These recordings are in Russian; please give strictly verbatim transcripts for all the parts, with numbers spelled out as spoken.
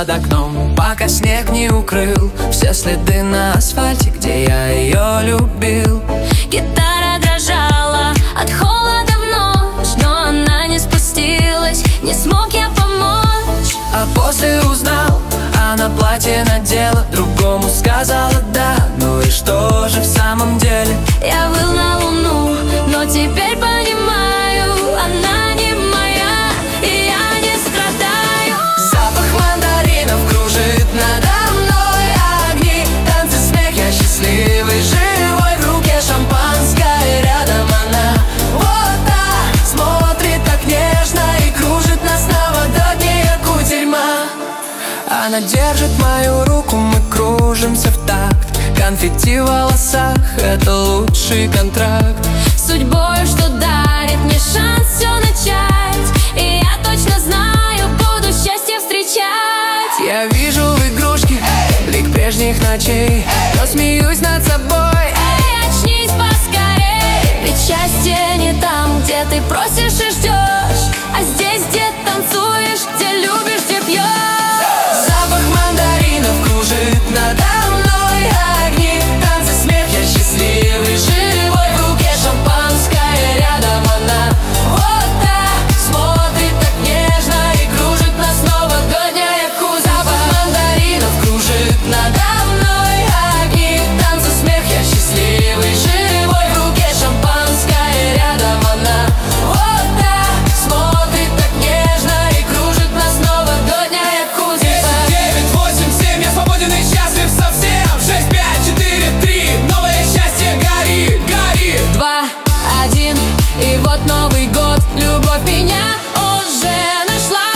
под окном, пока снег не укрыл все следы на асфальте, где я ее любил. Гитара дрожала от холода в ночь, но она не спустилась, не смог я помочь. А после узнал, она платье надела, другому сказала да. Ну и что же в самом деле? Я выл на луну, но теперь понимаю, она не моя, и я не страдаю. Запах мандаринов кружит надо мной, огни, танцы, смех, я счастливый, живой. В руке шампанское, рядом она, вот так, смотрит так нежно и кружит нас новогодняя кутерьма. Она держит мою руку, мы кружимся в такт. Конфетти в волосах — это лучший контракт. Судьбой, что дарит мне шанс все начать, и я точно знаю, буду счастье встречать. Я вижу в игрушке блик прежних ночей, но смеюсь над собой. Эй, очнись поскорей, ведь счастье не там, где ты просишь и ждешь, а здесь, где танцуешь, где любишь, где пьешь. Запах мандаринов кружит надо мной, огни, танцы, смех, я счастливый, живой. В руке шампанское, рядом она, вот так, смотрит так нежно и кружит нас новогодняя кузова. Запах мандаринов кружит надо мной, огни, танцы, смех, я счастливый, живой. В руке шампанское, рядом она, вот так, смотрит так нежно и кружит нас новогодняя кузова. Девять, восемь, семь, я свободен и счастлив совсем. Шесть, пять, четыре, три, новое счастье горит, горит. Два, один, и вот Новый год, любовь меня уже нашла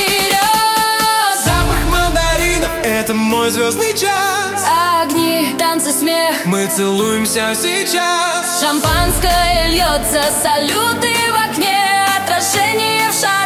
вперед. Запах мандаринов — это мой звездный час. Огни, танцы, смех, Мы целуемся сейчас. шампанское льется, салюты в окне, отражение в шаге.